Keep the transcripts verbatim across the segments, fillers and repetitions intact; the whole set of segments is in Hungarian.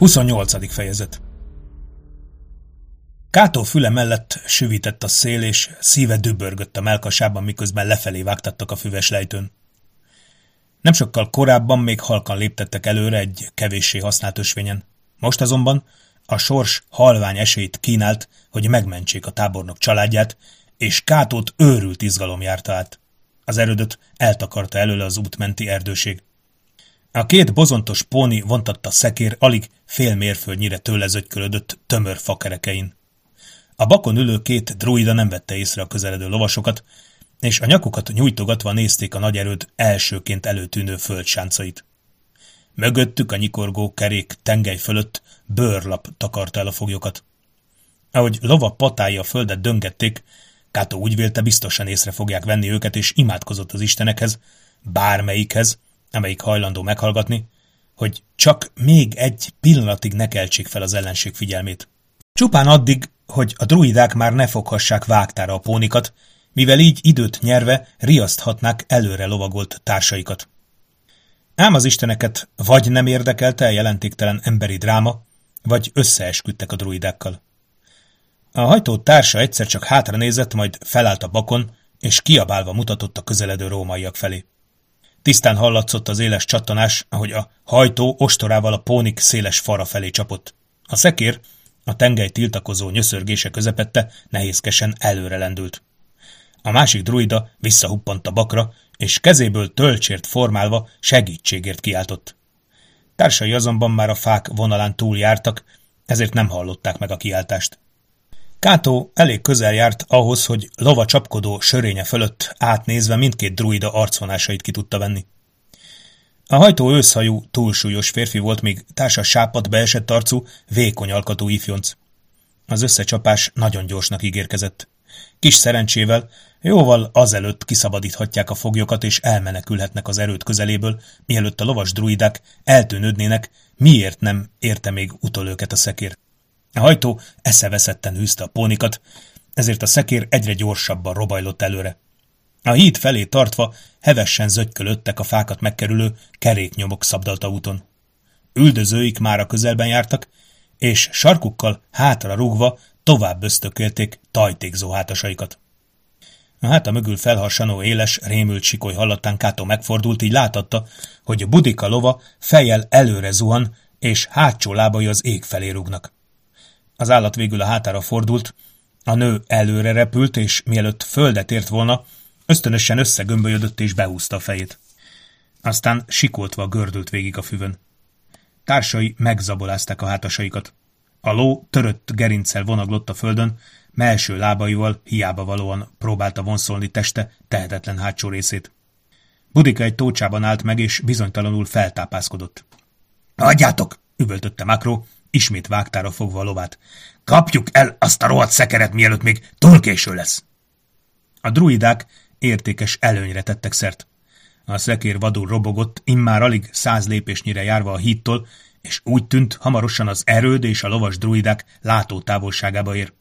huszonnyolcadik fejezet. Kátó füle mellett süvített a szél, és szíve dübörgött a mellkasában, miközben lefelé vágtattak a füves lejtőn. Nem sokkal korábban még halkan léptettek előre egy kevéssé használt ösvényen. Most azonban a sors halvány esélyt kínált, hogy megmentsék a tábornok családját, és Kátót őrült izgalom járta át. Az erődöt eltakarta előle az útmenti erdőség. A két bozontos póni vontatta szekér alig fél mérföldnyire tőle zögykölödött tömör fakerekein. A bakon ülő két druida nem vette észre a közeledő lovasokat, és a nyakukat nyújtogatva nézték a nagy erőd elsőként előtűnő földsáncait. Mögöttük a nyikorgó kerék tengely fölött bőrlap takarta el a foglyokat. Ahogy lova patái a földet döngették, Kátó úgy vélte, biztosan észre fogják venni őket, és imádkozott az istenekhez, bármelyikhez, amelyik hajlandó meghallgatni, hogy csak még egy pillanatig ne keltsék fel az ellenség figyelmét. Csupán addig, hogy a druidák már ne foghassák vágtára a pónikat, mivel így időt nyerve riaszthatnák előre lovagolt társaikat. Ám az isteneket vagy nem érdekelte a jelentéktelen emberi dráma, vagy összeesküdtek a druidákkal. A hajtó társa egyszer csak hátra nézett, majd felállt a bakon, és kiabálva mutatott a közeledő rómaiak felé. Tisztán hallatszott az éles csattanás, ahogy a hajtó ostorával a pónik széles fara felé csapott. A szekér, a tengely tiltakozó nyöszörgése közepette nehézkesen előre lendült. A másik druida visszahuppant a bakra, és kezéből tölcsért formálva segítségért kiáltott. Társai azonban már a fák vonalán túl jártak, ezért nem hallották meg a kiáltást. Kátó elég közel járt ahhoz, hogy lova csapkodó sörénye fölött átnézve mindkét druida arcvonásait ki tudta venni. A hajtó őszhajú, túlsúlyos férfi volt, míg társa sápadt, beesett arcú, vékony alkatú ifjonc. Az összecsapás nagyon gyorsnak ígérkezett. Kis szerencsével jóval azelőtt kiszabadíthatják a foglyokat, és elmenekülhetnek az erőd közeléből, mielőtt a lovas druidák eltűnődnének, miért nem érte még utol őket a szekér. A hajtó eszeveszetten hűzte a pónikat, ezért a szekér egyre gyorsabban robajlott előre. A híd felé tartva hevesen zögykölöttek a fákat megkerülő keréknyomok szabdalta úton. Üldözőik már a közelben jártak, és sarkukkal hátra rúgva tovább ösztökélték tajtékzó hátasaikat. A háta mögül felharsanó éles, rémült sikoly hallatán Kátó megfordult, így láttatta, hogy Budika lova fejjel előre zuhan, és hátsó lábai az ég felé rúgnak. Az állat végül a hátára fordult, a nő előre repült, és mielőtt földet ért volna, ösztönösen összegömbölyödött és behúzta a fejét. Aztán sikoltva gördült végig a füvön. Társai megzabolázták a hátasaikat. A ló törött gerinccel vonaglott a földön, mellső lábaival hiába valóan próbálta vonszolni teste tehetetlen hátsó részét. Budika egy tócsában állt meg, és bizonytalanul feltápászkodott. – Adjátok! – üvöltötte Makró, ismét vágtára fogva a lovát. – Kapjuk el azt a rohadt szekeret, mielőtt még túl késő lesz! A druidák értékes előnyre tettek szert. A szekér vadul robogott, immár alig száz lépésnyire járva a hídtól, és úgy tűnt, hamarosan az erőd és a lovas druidák látótávolságába ér.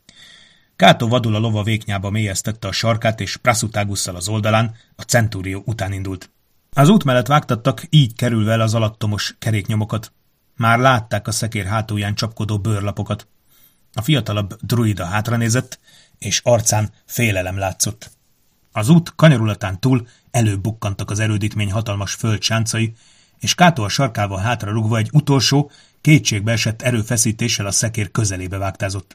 Kátó vadul a lova véknyába mélyeztette a sarkát, és Prasutagusszal az oldalán a centúrió után indult. Az út mellett vágtattak, így kerülve el az alattomos keréknyomokat. Már látták a szekér hátulján csapkodó bőrlapokat. A fiatalabb druida hátranézett, és arcán félelem látszott. Az út kanyarulatán túl előbukkantak az erődítmény hatalmas földsáncai, és Kátó a sarkával hátra rúgva egy utolsó, kétségbe esett erőfeszítéssel a szekér közelébe vágtázott.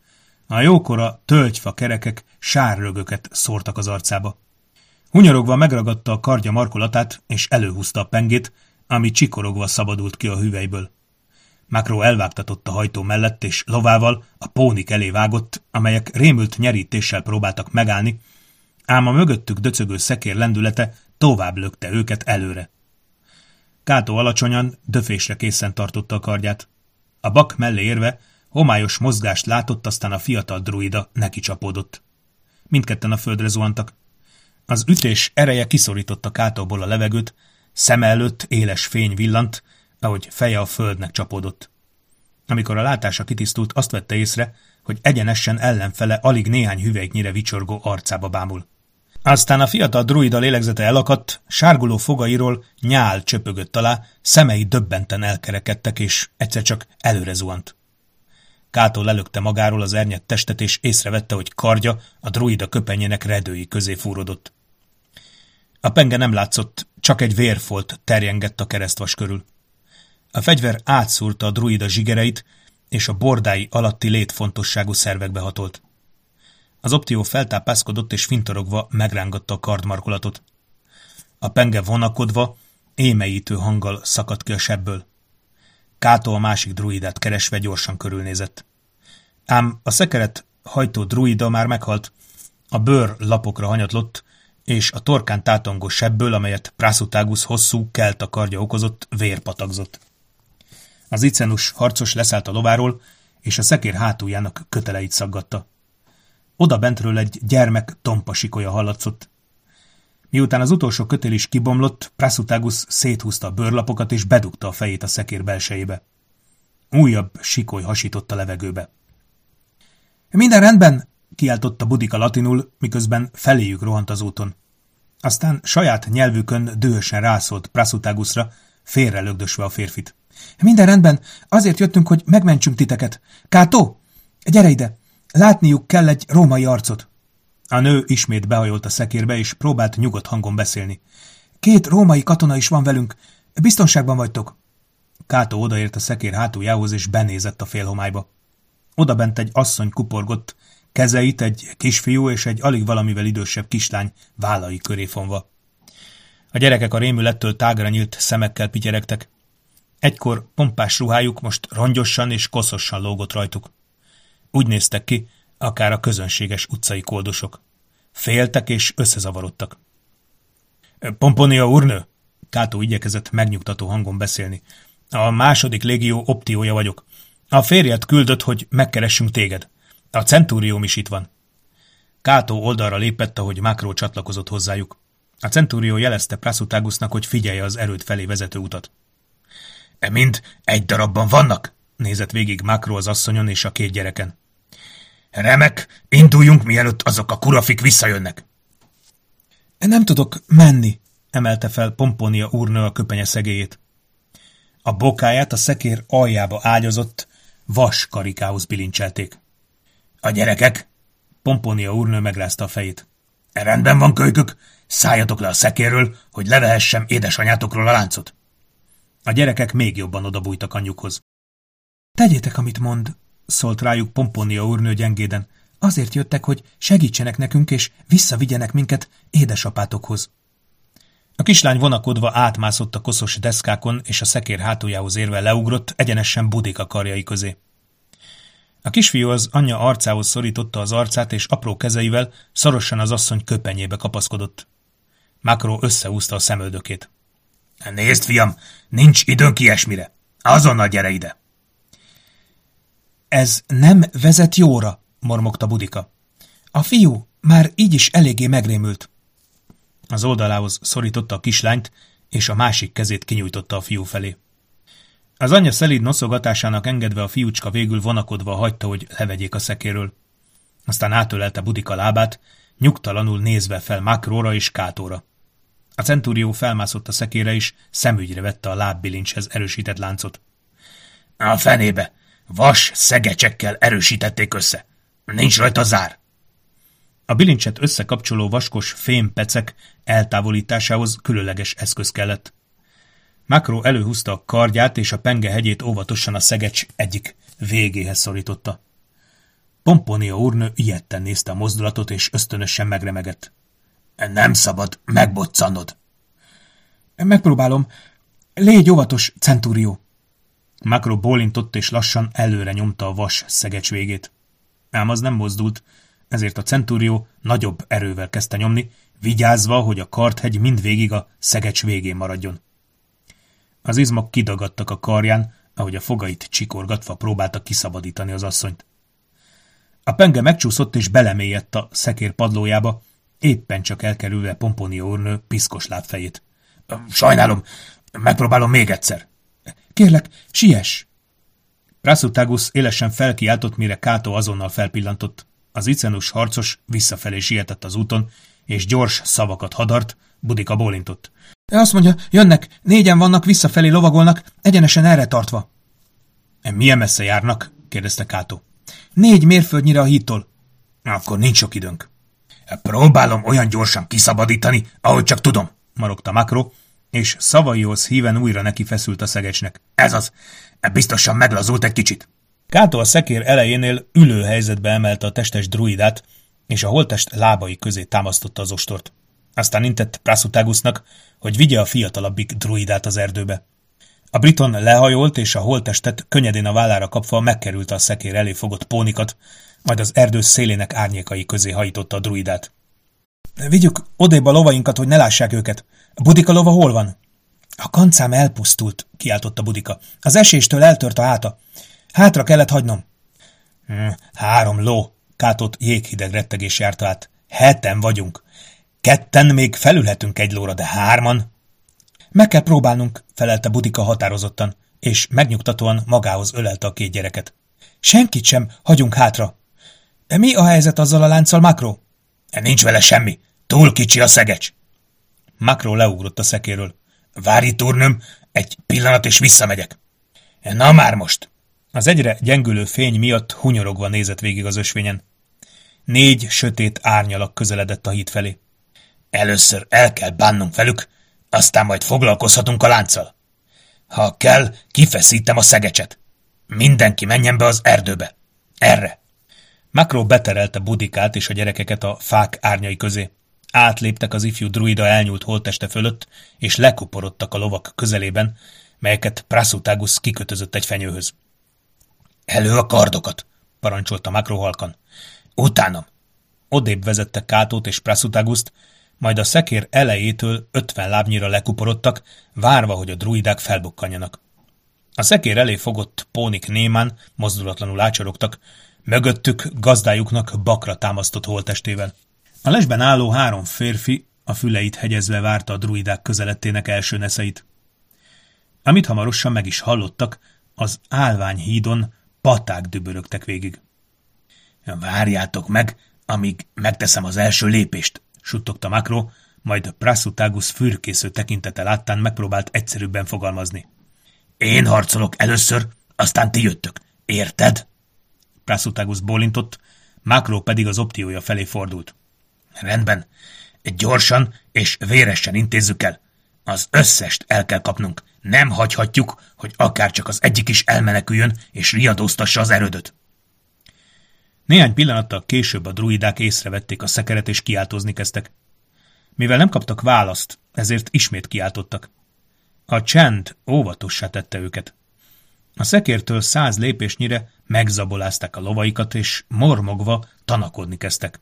A jókora tölgyfa kerekek sárrögöket szórtak az arcába. Hunyorogva megragadta a kardja markolatát, és előhúzta a pengét, ami csikorogva szabadult ki a hüvelyből. Makró elvágtatott a hajtó mellett, és lovával a pónik elé vágott, amelyek rémült nyerítéssel próbáltak megállni, ám a mögöttük döcögő szekér lendülete tovább lökte őket előre. Kátó alacsonyan, döfésre készen tartotta a kardját. A bak mellé érve homályos mozgást látott, aztán a fiatal druida neki csapódott. Mindketten a földre zuhantak. Az ütés ereje kiszorította Kátóból a levegőt, szeme előtt éles fény villant, ahogy feje a földnek csapódott. Amikor a látása kitisztult, azt vette észre, hogy egyenesen ellenfele alig néhány hüvelyknyire vicsorgó arcába bámul. Aztán a fiatal druida lélegzete elakadt, sárguló fogairól nyál csöpögött alá, szemei döbbenten elkerekedtek, és egyszer csak előre zuhant. Kato lelökte magáról az ernyett testet, és észrevette, hogy kardja a druida köpenyének redői közé fúródott. A penge nem látszott, csak egy vérfolt terjengett a keresztvas körül. A fegyver átszúrta a druida zsigereit, és a bordái alatti létfontosságú szervekbe hatolt. Az optió feltápászkodott, és fintorogva megrángatta a kardmarkolatot. A penge vonakodva, émeítő hanggal szakadt ki a sebből. Kato a másik druidát keresve gyorsan körülnézett. Ám a szekeret hajtó druida már meghalt, a bőr lapokra hanyatlott, és a torkán tátongó sebből, amelyet Prasutagus hosszú kelta kardja okozott, vér patagzott. Az icenus harcos leszállt a lováról, és a szekér hátuljának köteleit szaggatta. Oda bentről egy gyermek tompa sikolya hallatszott. Miután az utolsó kötél is kibomlott, Prasutagus széthúzta a bőrlapokat, és bedugta a fejét a szekér belsejébe. Újabb sikoly hasított a levegőbe. Minden rendben, kiáltotta Budika latinul, miközben feléjük rohant az úton. Aztán saját nyelvükön dühösen rászólt Prasutagusra, félre lögdösve a férfit. Minden rendben, azért jöttünk, hogy megmentsünk titeket. Kato, gyere ide! Látniuk kell egy római arcot. A nő ismét behajolt a szekérbe, és próbált nyugodt hangon beszélni. Két római katona is van velünk. Biztonságban vagytok. Kato odaért a szekér hátuljához, és benézett a félhomályba. Odabent egy asszony kuporgott, kezeit egy kisfiú és egy alig valamivel idősebb kislány vállai köré fonva. A gyerekek a rémülettől tágra nyílt szemekkel pityeregtek. Egykor pompás ruhájuk most rongyosan és koszosan lógott rajtuk. Úgy néztek ki, akár a közönséges utcai koldosok. Féltek és összezavarodtak. Pomponia úrnő, Kato igyekezett megnyugtató hangon beszélni. A második légió optiója vagyok. A férjed küldött, hogy megkeressünk téged. A centúrióm is itt van. Kato oldalra lépett, ahogy Makro csatlakozott hozzájuk. A centúrió jelezte Prasutagusnak, hogy figyelje az erőd felé vezető utat. E mind egy darabban vannak? Nézett végig Makro az asszonyon és a két gyereken. Remek, induljunk, mielőtt azok a kurafik visszajönnek. Nem tudok menni, emelte fel Pomponia úrnő a köpenye szegélyét. A bokáját a szekér aljába ágyazott, vas karikához bilincselték. A gyerekek? Pomponia úrnő megrázta a fejét. Rendben van, kölykök, szálljatok le a szekérről, hogy levehessem édesanyátokról a láncot. A gyerekek még jobban odabújtak anyjukhoz. Tegyétek, amit mond, szólt rájuk Pomponia úrnő gyengéden. Azért jöttek, hogy segítsenek nekünk, és visszavigyenek minket édesapátokhoz. A kislány vonakodva átmászott a koszos deszkákon, és a szekér hátuljához érve leugrott egyenesen Budika karjai közé. A kisfiú az anyja arcához szorította az arcát, és apró kezeivel szorosan az asszony köpenyébe kapaszkodott. Makro összehúzta a szemöldökét. Nézd, fiam, nincs időnk ilyesmire. Azonnal gyere ide! Ez nem vezet jóra, mormogta Budika. A fiú már így is eléggé megrémült. Az oldalához szorította a kislányt, és a másik kezét kinyújtotta a fiú felé. Az anyja szelíd noszogatásának engedve a fiúcska végül vonakodva hagyta, hogy levegyék a szekéről. Aztán átölelte Budika lábát, nyugtalanul nézve fel Makróra és Kátóra. A centúrió felmászott a szekére, és szemügyre vette a lábbilincshez erősített láncot. A fenébe! Vas szegecsekkel erősítették össze. Nincs rajta zár. A bilincset összekapcsoló vaskos fémpecek eltávolításához különleges eszköz kellett. Makro előhúzta a kardját, és a penge hegyét óvatosan a szegecs egyik végéhez szorította. Pomponia úrnő ijedten nézte a mozdulatot, és ösztönösen megremegett. Nem szabad megboccanod. Megpróbálom. Légy óvatos, centúrió. Makro bólintott, és lassan előre nyomta a vas szegecs végét. Ám az nem mozdult, ezért a centúrió nagyobb erővel kezdte nyomni, vigyázva, hogy a kardhegy mindvégig a szegecs végén maradjon. Az izmok kidagadtak a karján, ahogy a fogait csikorgatva próbálta kiszabadítani az asszonyt. A penge megcsúszott és belemélyedt a szekér padlójába, éppen csak elkerülve Pomponia úrnő piszkos lábfejét. Sajnálom, megpróbálom még egyszer. Kérlek, siess! Prasutagus élesen felkiáltott, mire Kato azonnal felpillantott. Az icenus harcos visszafelé sietett az úton, és gyors szavakat hadart, Budika bólintott. Azt mondja, jönnek, négyen vannak, visszafelé lovagolnak, egyenesen erre tartva. Milyen messze járnak? kérdezte Kátó. Négy mérföldnyire a hídtól. Akkor nincs sok időnk. Próbálom olyan gyorsan kiszabadítani, ahogy csak tudom, marogta Makro, és szavaihoz híven újra neki feszült a szegecsnek. Ez az, biztosan meglazult egy kicsit. Kátó a szekér elejénél ülő helyzetbe emelte a testes druidát, és a holttest lábai közé támasztotta az ostort. Aztán intett Prasutagusnak, hogy vigye a fiatalabbik druidát az erdőbe. A briton lehajolt, és a holttestet könnyedén a vállára kapva megkerülte a szekér elé fogott pónikat, majd az erdő szélének árnyékai közé hajította a druidát. Vigyük odébb a lovainkat, hogy ne lássák őket. A Budika lova hol van? A kancám elpusztult, kiáltotta Budika. Az eséstől eltört a háta. Hátra kellett hagynom. Hmm, három ló, Kátót jéghideg rettegés járta át. Heten vagyunk. Ketten még felülhetünk egy lóra, de hárman? Meg kell próbálnunk, felelte Budika határozottan, és megnyugtatóan magához ölelte a két gyereket. Senkit sem hagyunk hátra. De mi a helyzet azzal a lánccal, Makro? Nincs vele semmi. Túl kicsi a szegecs. Makro leugrott a szekéről. Várj, úrnőm, egy pillanat és visszamegyek. Na már most. Az egyre gyengülő fény miatt hunyorogva nézett végig az ösvényen. Négy sötét árnyalak közeledett a híd felé. Először el kell bánnunk velük, aztán majd foglalkozhatunk a lánccal. Ha kell, kifeszítem a szegecset. Mindenki menjen be az erdőbe. Erre. Makro beterelte Budikát és a gyerekeket a fák árnyai közé. Átléptek az ifjú druida elnyúlt holtteste fölött, és lekuporodtak a lovak közelében, melyeket Prasutagus kikötözött egy fenyőhöz. Elő a kardokat, parancsolta Makro halkan. Utánam. Odébb vezette Kátót és Prasutagust, majd a szekér elejétől ötven lábnyira lekuporodtak, várva, hogy a druidák felbukkanjanak. A szekér elé fogott pónik némán, mozdulatlanul ácsorogtak, mögöttük gazdájuknak bakra támasztott holttestével. A lesben álló három férfi a füleit hegyezve várta a druidák közelettének első neszeit. Amit hamarosan meg is hallottak, az állványhídon paták dübörögtek végig. Várjátok meg, amíg megteszem az első lépést, suttogta Makro, majd Prasutagus fürkésző tekintete láttán megpróbált egyszerűbben fogalmazni. Én harcolok először, aztán ti jöttök. Érted? Prasutagus bólintott, Makro pedig az opciója felé fordult. Rendben. Gyorsan és véresen intézzük el. Az összest el kell kapnunk. Nem hagyhatjuk, hogy akárcsak az egyik is elmeneküljön és riadóztassa az erődöt. Néhány pillanattal később a druidák észrevették a szekeret és kiáltozni kezdtek. Mivel nem kaptak választ, ezért ismét kiáltottak. A csend óvatossá tette őket. A szekértől száz lépésnyire megzabolázták a lovaikat, és mormogva tanakodni kezdtek.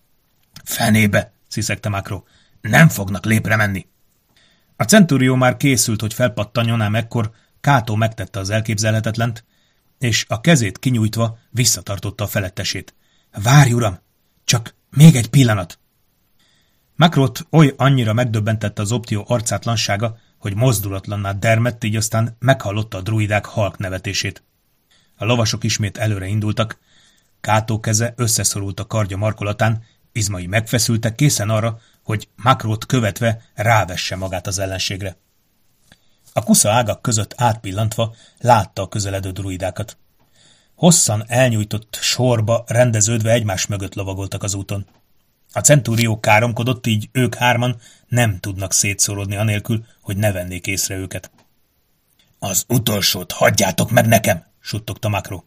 Fenébe, sziszegte Makro, nem fognak lépre menni. A centurió már készült, hogy felpattanjon, ám ekkor Kátó megtette az elképzelhetetlent, és a kezét kinyújtva visszatartotta a felettesét. Várj, uram! Csak még egy pillanat! Makrot oly annyira megdöbbentette az optió arcátlansága, hogy mozdulatlanná dermedt, így aztán meghallotta a druidák halk nevetését. A lovasok ismét előre indultak, Kátó keze összeszorult a kardja markolatán, izmai megfeszültek, készen arra, hogy Makrot követve rávesse magát az ellenségre. A kusza ágak között átpillantva látta a közeledő druidákat. Hosszan elnyújtott sorba rendeződve egymás mögött lovagoltak az úton. A centúrió káromkodott, így ők hárman nem tudnak szétszórodni anélkül, hogy ne vennék észre őket. Az utolsót hagyjátok meg nekem, suttogta Makro.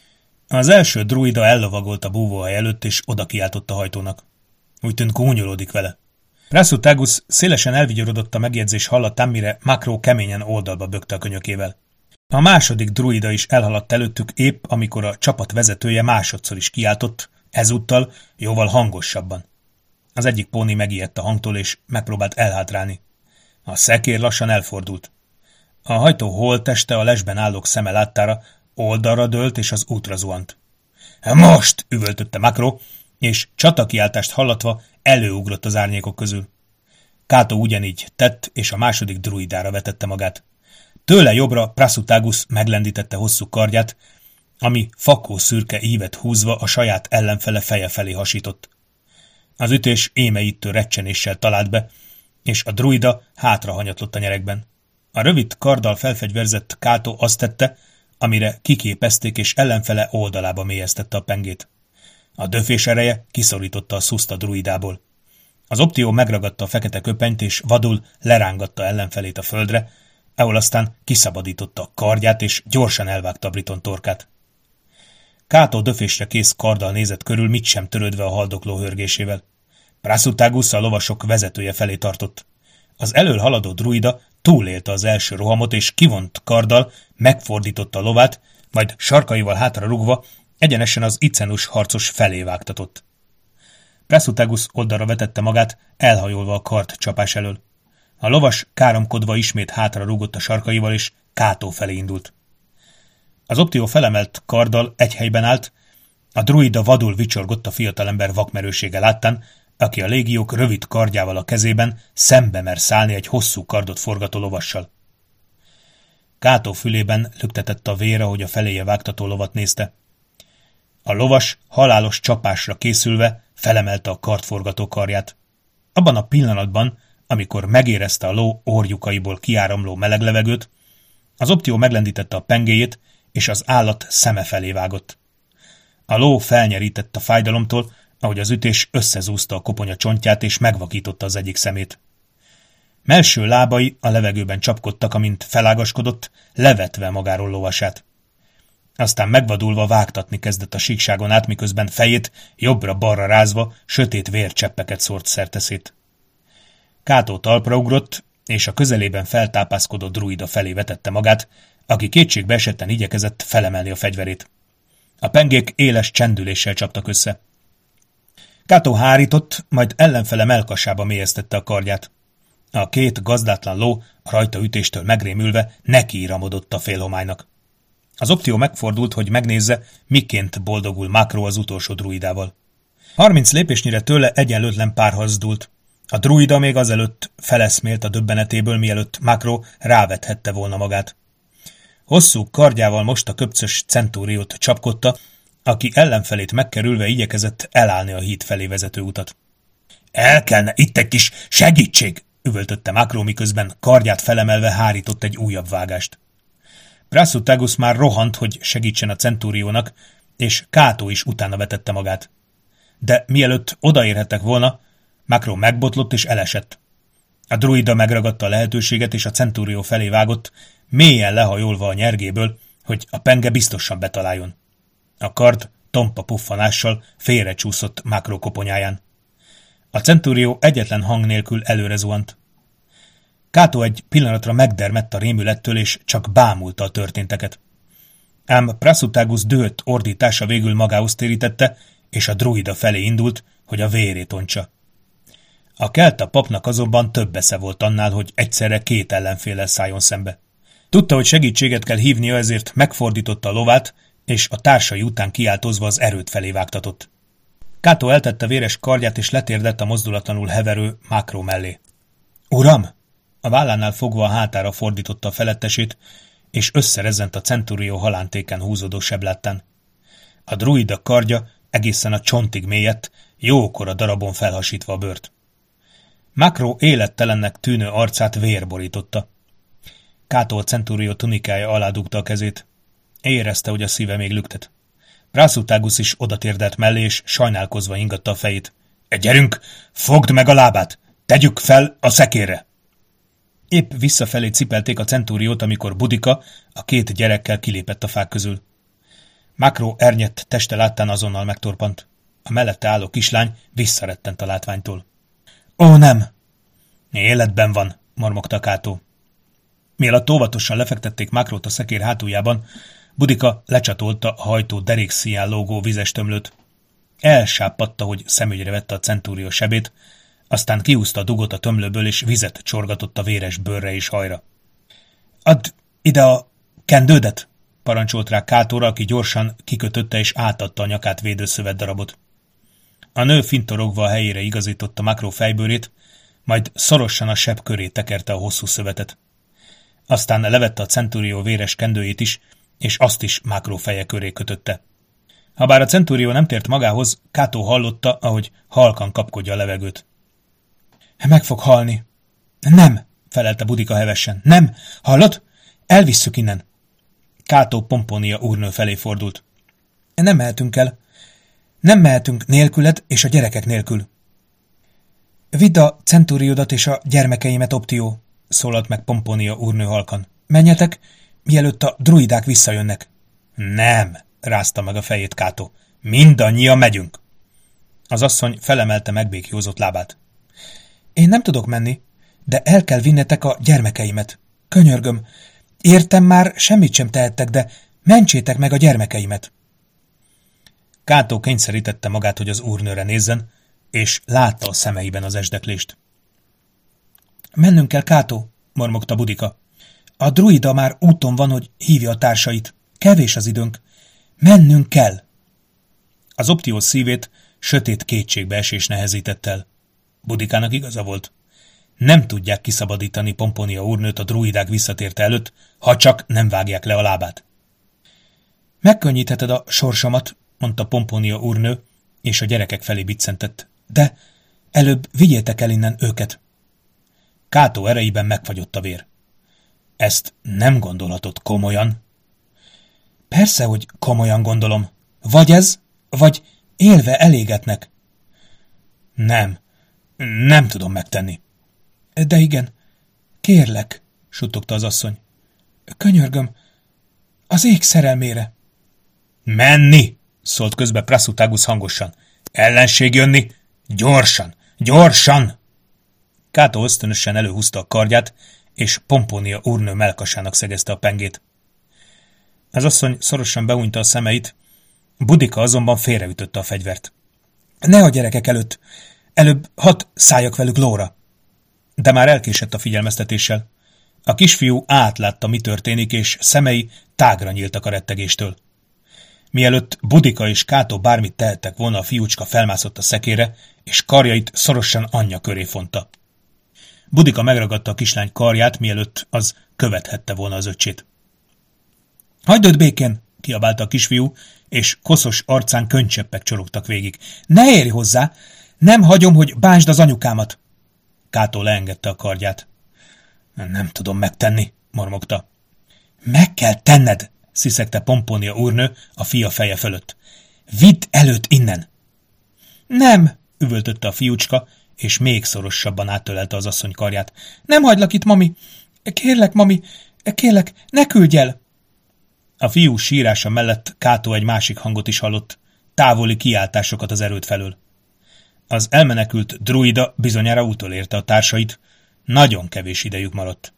Az első druida ellovagolt a búvóhely előtt, és oda kiáltott a hajtónak. Úgy tűnt gúnyolódik vele. Prasutagus szélesen elvigyorodott a megjegyzés hallatán, mire Makro keményen oldalba bökte a könyökével. A második druida is elhaladt előttük épp, amikor a csapat vezetője másodszor is kiáltott, ezúttal jóval hangosabban. Az egyik póni megijedt a hangtól, és megpróbált elhátrálni. A szekér lassan elfordult. A hajtó holtteste a lesben állók szeme láttára oldalra dőlt, és az útra zuhant. Most! üvöltötte Makro, és csatakiáltást hallatva előugrott az árnyékok közül. Kátó ugyanígy tett, és a második druidára vetette magát. Tőle jobbra Prasutagus meglendítette hosszú kardját, ami fakó szürke ívet húzva a saját ellenfele feje felé hasított. Az ütés émeítő recsenéssel talált be, és a druida hátra hanyatlott a nyeregben. A rövid karddal felfegyverzett Kato azt tette, amire kiképezték, és ellenfele oldalába mélyeztette a pengét. A döfés ereje kiszorította a szuszt a druidából. Az optió megragadta a fekete köpenyt, és vadul lerángatta ellenfelét a földre, ahol aztán kiszabadította a kardját, és gyorsan elvágta a briton torkát. Kato döfésre kész karddal nézett körül, mit sem törődve a haldokló hörgésével. Prasutagus a lovasok vezetője felé tartott. Az elől haladó druida túlélte az első rohamot, és kivont karddal megfordította a lovát, majd sarkaival hátra rugva egyenesen az icenus harcos felé vágtatott. Prasutagus oldalra vetette magát, elhajolva a kard csapás elől. A lovas káromkodva ismét hátra rúgott a sarkaival, és Kato felé indult. Az optió felemelt karddal egy helyben állt, a druida vadul vicsorgott a fiatalember vakmerősége láttán, aki a légiók rövid kardjával a kezében szembe mer szállni egy hosszú kardot forgató lovassal. Kato fülében lüktetett a vér, ahogy a feléje vágtató lovat nézte. A lovas halálos csapásra készülve felemelte a kardforgató karját. Abban a pillanatban, amikor megérezte a ló orrjukaiból kiáramló meleg levegőt, az optió meglendítette a pengéjét, és az állat szeme felé vágott. A ló felnyerített a fájdalomtól, ahogy az ütés összezúzta a koponya csontját, és megvakította az egyik szemét. Mellső lábai a levegőben csapkodtak, amint felágaskodott, levetve magáról lovasát. Aztán megvadulva vágtatni kezdett a síkságon át, miközben fejét jobbra-balra rázva sötét vércseppeket szórt szerteszét. Kato talpra ugrott, és a közelében feltápászkodó druida felé vetette magát, aki kétségbe esetten igyekezett felemelni a fegyverét. A pengék éles csendüléssel csaptak össze. Kato hárított, majd ellenfele mellkasába mélyeztette a kardját. A két gazdátlan ló rajta ütéstől megrémülve nekiíramodott a félhomálynak. Az optió megfordult, hogy megnézze, miként boldogul Makro az utolsó druidával. Harminc lépésnyire tőle egyenlőtlen párharc dúlt. A druida még azelőtt feleszmélt a döbbenetéből, mielőtt Makro rávethette volna magát. Hosszú kardjával most a köpcös centúriót csapkodta, aki ellenfelét megkerülve igyekezett elállni a híd felé vezető utat. El kellene itt egy kis segítség, üvöltötte Makro, miközben kardját felemelve hárított egy újabb vágást. Prasutagus már rohant, hogy segítsen a centúriónak, és Kato is utána vetette magát. De mielőtt odaérhettek volna, Makro megbotlott és elesett. A druida megragadta a lehetőséget, és a centúrió felé vágott, mélyen lehajolva a nyergéből, hogy a penge biztosan betaláljon. A kard tompa puffanással félrecsúszott Makro koponyáján. A centúrió egyetlen hang nélkül előre zuhant. Kato egy pillanatra megdermedt a rémülettől, és csak bámulta a történteket. Ám Prasutagus dühött ordítása végül magához térítette, és a druida felé indult, hogy a vérét ontsa. A kelta papnak azonban több esze volt annál, hogy egyszerre két ellenféllel szálljon szembe. Tudta, hogy segítséget kell hívnia, ezért megfordította a lovát, és a társai után kiáltozva az erőt felé vágtatott. Kato eltette véres kardját, és letérdett a mozdulatlanul heverő Makro mellé. Uram! A vállánál fogva a hátára fordította a felettesét, és összerezzent a centúrió halántéken húzódó sebláttán. A druida kardja egészen a csontig mélyedt, jókora darabon felhasítva a bőrt. Makro élettelennek tűnő arcát vér borította. Kato a centúrió tunikája alá dugta a kezét. Érezte, hogy a szíve még lüktet. Prasutagus is odatérdelt mellé, és sajnálkozva ingatta a fejét. Gyerünk, fogd meg a lábát! Tegyük fel a szekérre! Épp visszafelé cipelték a centúriót, amikor Budika a két gyerekkel kilépett a fák közül. Makro ernyett teste láttán azonnal megtorpant. A mellette álló kislány visszarettent a látványtól. Ó, nem! Életben van, mormogta Kato. Mielőtt óvatosan lefektették Makrot a szekér hátuljában, Budika lecsatolta a hajtó derékszíján lógó vizes tömlőt. Elsápadta, hogy szemügyre vette a centúrió sebét, aztán kihúzta a dugot a tömlőből, és vizet csorgatott a véres bőrre és hajra. Add ide a kendődet, parancsolt rá Katóra, aki gyorsan kikötötte és átadta a nyakát védő szövetdarabot. A nő fintorogva a helyére igazította Makro fejbőrét, majd szorosan a seb köré tekerte a hosszú szövetet. Aztán levette a centúrió véres kendőjét is, és azt is Makro feje köré kötötte. Habár a centúrió nem tért magához, Kátó hallotta, ahogy halkan kapkodja a levegőt. Meg fog halni. Nem, felelte Budika hevesen. Nem, hallod? Elvisszük innen. Kátó Pomponia úrnő felé fordult. Nem mehetünk el. Nem mehetünk nélküled és a gyerekek nélkül. Vidd a centúriódat és a gyermekeimet, Optió, szólalt meg Pomponia úrnő halkan. Menjetek, mielőtt a druidák visszajönnek. Nem, rázta meg a fejét Kátó. Mindannyian megyünk. Az asszony felemelte megbékjózott lábát. Én nem tudok menni, de el kell vinnetek a gyermekeimet. Könyörgöm, értem már, semmit sem tehettek, de mentsétek meg a gyermekeimet. Kátó kényszerítette magát, hogy az úrnőre nézzen, és látta a szemeiben az esdeklést. Mennünk kell, Kátó, mormogta Budika. A druida már úton van, hogy hívja a társait. Kevés az időnk. Mennünk kell. Az Optió szívét sötét kétségbeesés nehezített el. Budikának igaza volt. Nem tudják kiszabadítani Pomponia úrnőt a druidák visszatérte előtt, ha csak nem vágják le a lábát. Megkönnyítheted a sorsomat, mondta Pomponia úrnő, és a gyerekek felé biccentett. De előbb vigyétek el innen őket. Kátó erejében megfagyott a vér. Ezt nem gondolhatod komolyan? Persze, hogy komolyan gondolom. Vagy ez, vagy élve elégetnek. Nem, nem tudom megtenni. De igen, kérlek, suttogta az asszony. Könyörgöm, az ég szerelmére. Menni, szólt közbe Prasutagus hangosan. Ellenség jönni, gyorsan, gyorsan! Kátó ösztönösen előhúzta a kardját, és Pomponia úrnő mellkasának szegezte a pengét. Az asszony szorosan behunyta a szemeit, Budika azonban félreütötte a fegyvert. Ne a gyerekek előtt, előbb hadd szálljak velük lóra. De már elkésett a figyelmeztetéssel. A kisfiú átlátta, mi történik, és szemei tágra nyíltak a rettegéstől. Mielőtt Budika és Kátó bármit tehettek volna, a fiúcska felmászott a szekére, és karjait szorosan anyja köré fonta. Budika megragadta a kislány karját, mielőtt az követhette volna az öccsét. Hagyd őt békén, kiabálta a kisfiú, és koszos arcán könycseppek csorogtak végig. Ne érj hozzá! Nem hagyom, hogy bánsd az anyukámat! Kátó leengedte a kardját. Nem tudom megtenni, mormogta. Meg kell tenned, sziszegte Pomponia úrnő a fia feje fölött. Vidd előtt innen! Nem, üvöltötte a fiúcska, és még szorosabban átölelte az asszony karját. Nem hagylak itt, mami! Kérlek, mami! Kérlek, ne küldj el! A fiú sírása mellett Kátó egy másik hangot is hallott, távoli kiáltásokat az erőd felől. Az elmenekült druida bizonyára utolérte a társait, nagyon kevés idejük maradt.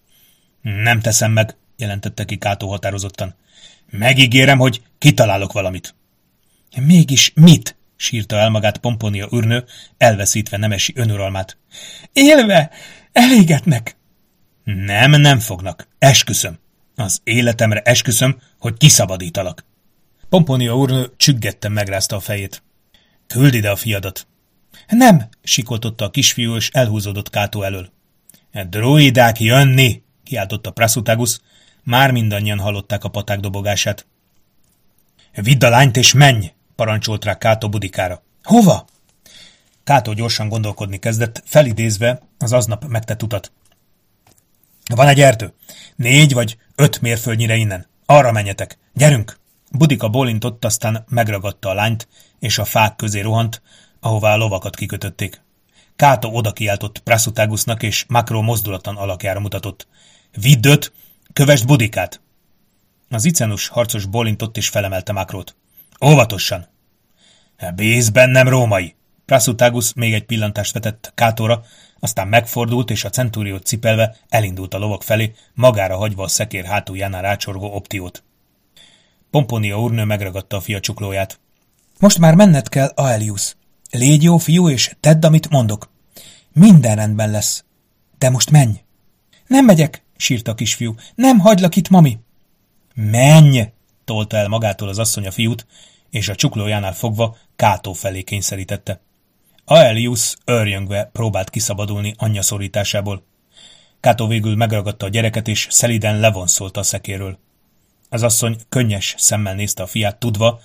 Nem teszem meg, jelentette ki Kátó határozottan. Megígérem, hogy kitalálok valamit. Mégis mit? Sírta el magát Pomponia úrnő, elveszítve nemesi önuralmát. Élve! Elégetnek! Nem, nem fognak. Esküszöm. Az életemre esküszöm, hogy kiszabadítalak. Pomponia úrnő csüggetten megrázta a fejét. Küld ide a fiadat. Nem, sikoltotta a kisfiú, és elhúzódott Kátó elől. Druidák jönni! Kiáltotta Prasutagus, már mindannyian hallották a paták dobogását. Vidd a lányt és menj! Parancsolt rá Kátó Budikára. Hova? Kátó gyorsan gondolkodni kezdett, felidézve az aznap megtett utat. Van egy erdő. Négy vagy öt mérföldnyire innen. Arra menjetek. Gyerünk! Budika bólintott, aztán megragadta a lányt, és a fák közé rohant, ahová a lovakat kikötötték. Kátó oda kiáltott Prasutagusnak, és Makro mozdulatlan alakjára mutatott. Vidd őt, kövesd Budikát! Az icenus harcos bólintott, és felemelte Makrót. Óvatosan! Bíz bennem, római! Prasutagus még egy pillantást vetett Kátóra, aztán megfordult, és a centúriót cipelve elindult a lovak felé, magára hagyva a szekér hátuljánál rácsorgó Optiót. Pomponia úrnő megragadta a fia csuklóját. Most már menned kell, Aelius. Légy jó fiú, és tedd, amit mondok. Minden rendben lesz. De most menj! Nem megyek, sírta a kisfiú. Nem hagylak itt, mami! Menj! Tolta el magától az asszony a fiút, és a csuklójánál fogva Kátó felé kényszerítette. Aelius örjöngve próbált kiszabadulni anyja szorításából. Kátó végül megragadta a gyereket, és szeliden levonszolta a szekéről. Az asszony könnyes szemmel nézte a fiát, tudva,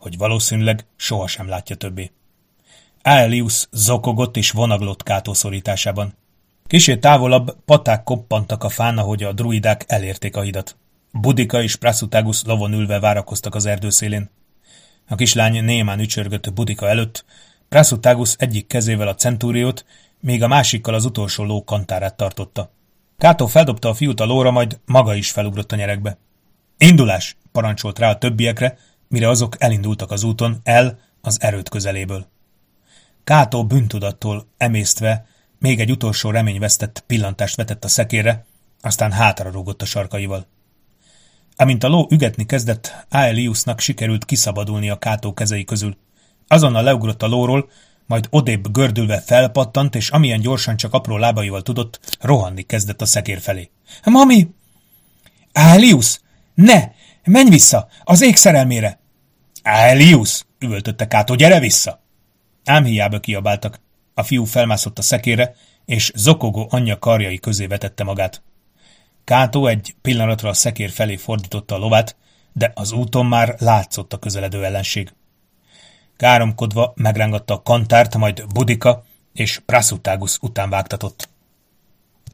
hogy valószínűleg sohasem látja többé. Aelius zokogott és vonaglott Kátó szorításában. Kissé távolabb paták koppantak a fán, ahogy a druidák elérték a hidat. Boudica és Prasutagus lovon ülve várakoztak az erdő szélén. A kislány némán ücsörgött Boudica előtt, Prasutagus egyik kezével a centúriót, még a másikkal az utolsó ló kantárát tartotta. Kátó feldobta a fiút a lóra, majd maga is felugrott a nyeregbe. Indulás! Parancsolt rá a többiekre, mire azok elindultak az úton, el az erőd közeléből. Kátó bűntudattól emésztve még egy utolsó reményvesztett pillantást vetett a szekérre, aztán hátra rúgott a sarkaival. Amint a ló ügetni kezdett, Aeliusnak sikerült kiszabadulni a Kátó kezei közül. Azonnal leugrott a lóról, majd odébb gördülve felpattant, és amilyen gyorsan csak apró lábaival tudott, rohanni kezdett a szekér felé. – Mami! – Aelius! Ne! Menj vissza! Az ég szerelmére! – Aelius! – üvöltötte Kátó, gyere vissza! Ám hiába kiabáltak. A fiú felmászott a szekérre, és zokogó anyja karjai közé vetette magát. Kátó egy pillanatra a szekér felé fordította a lovát, de az úton már látszott a közeledő ellenség. Káromkodva megrángatta a kantárt, majd Boudica és Prasutagus után vágtatott.